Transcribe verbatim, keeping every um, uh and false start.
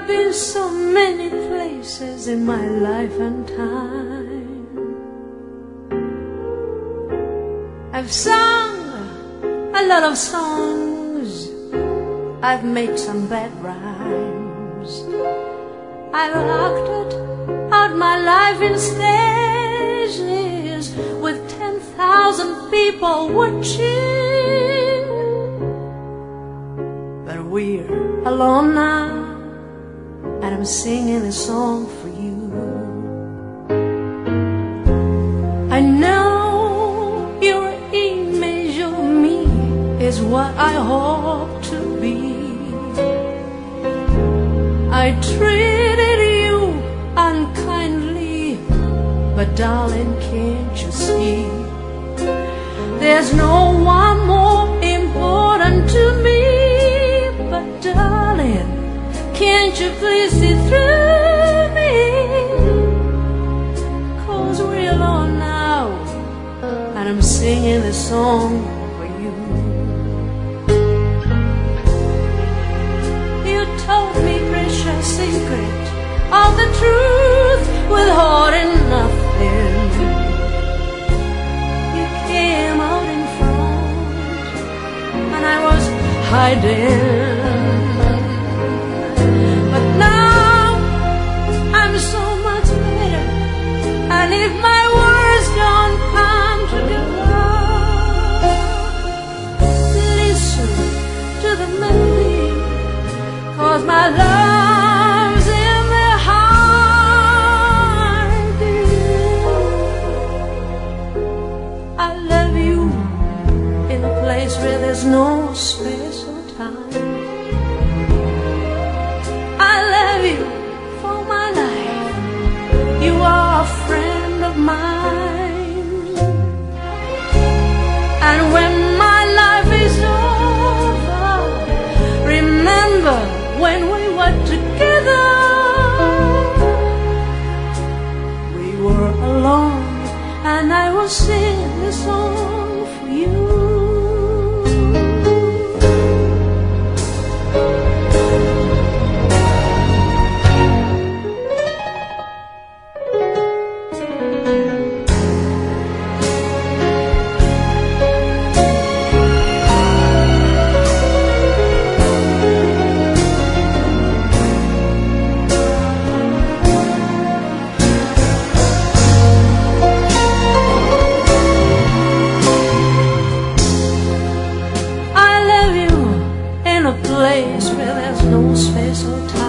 I've been so many places in my life and time. I've sung a lot of songs, I've made some bad rhymes, I've acted out my life in stages with ten thousand people watching. But we're alone now, and I'm singing a song for you. I know your image of me is what I hope to be. I treated you unkindly, but darling, can't you see? There's no one more important to me. But darling, can't you please see through me? 'Cause we're alone now, and I'm singing this song for you. You told me precious secret of the truth, withholding nothing. You came out in front, and I was hiding. And if my words don't come together, listen to the melody, 'cause my love's in the heart, dear. I love you in a place where there's no space or time. I love you for my life. You are a friend of mine. And when my life is over, remember when we were together. We were alone, and I was singing this song for you. Place where there's no space or time.